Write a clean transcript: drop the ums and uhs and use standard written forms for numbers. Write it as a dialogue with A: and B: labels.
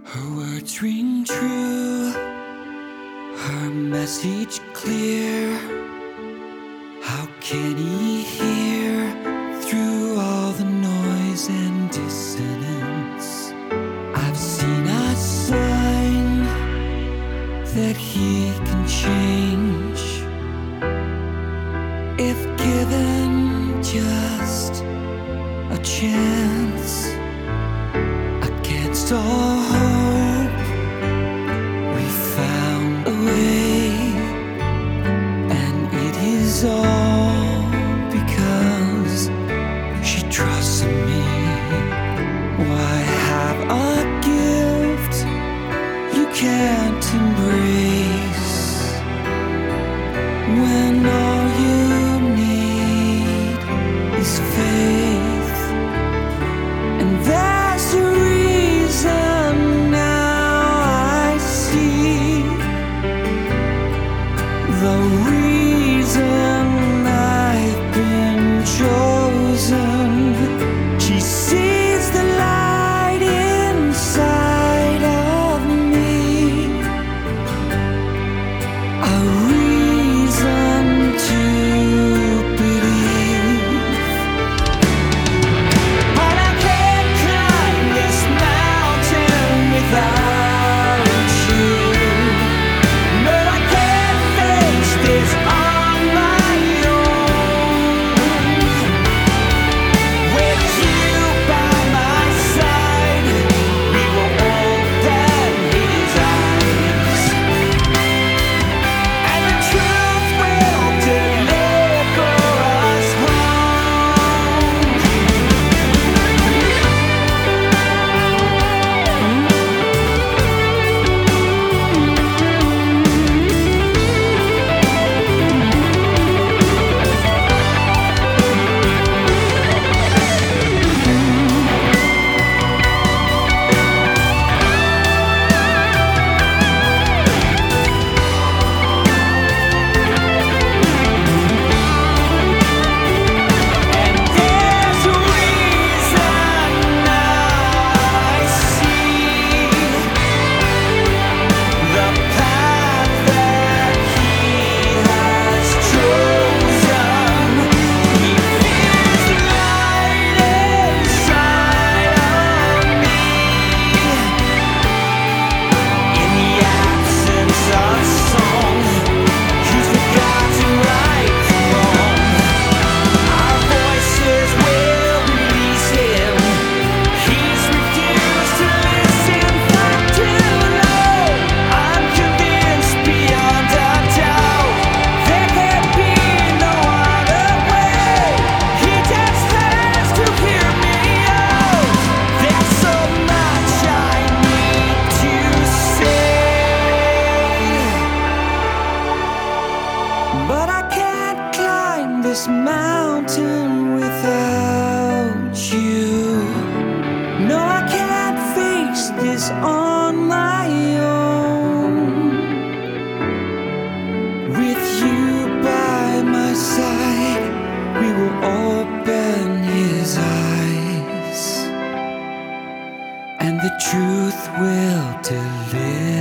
A: Her words ring true, her message clear. How can he hear through all the noise and dissonance? I've seen a sign that he can change if given just a chance. Against all hope, we found a way, and it is all because she trusts in me. Why have a gift you can't embrace when all you need is faith? And there's a reason now I see, the reason I've been chosen. She sees the light inside of me, a reason to believe. But I can't climb this mountain without you. No, I can't face this on my own. With you by my side, we will open his eyes, and the truth will deliver us home. And there's a reason I see, the path that he has chosen. He feels the light inside of me. In the absence of song, he's forgotten right from wrong. Our voices will release him. He's refused to listen for too long. I'm convinced beyond a doubt there can be no other way. He just has to hear me out. There's so much I need to say, but I can't climb this mountain without you. No, I can't face this on my own. With you by my side, we will open his eyes, and the truth will deliver